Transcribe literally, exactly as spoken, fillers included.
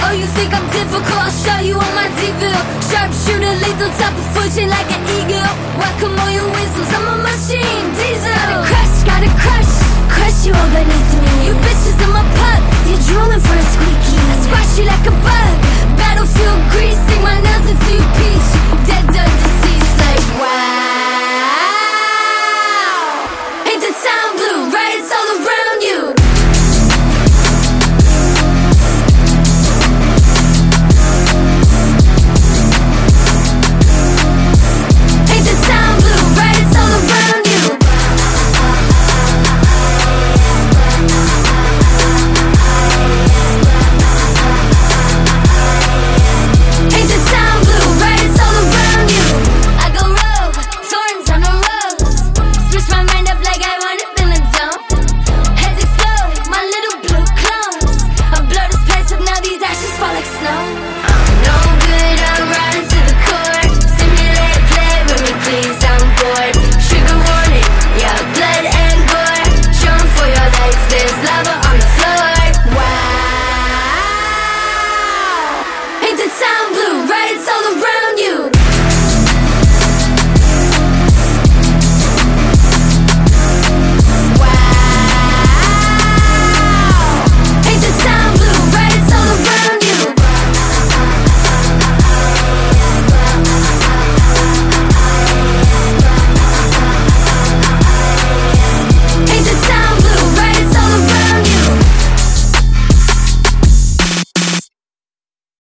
Oh, you think I'm difficult? I'll show you on my T-bill. Sharpshooter, lethal, top of foot chain like an eagle. Welcome all your whistles, I'm a machine, diesel. Gotta crush, gotta crush, crush you all beneath me. You bitches in my pup, you're drooling for a squeaky. I squash you like a bug, battlefield grease, sing my nails into your peach.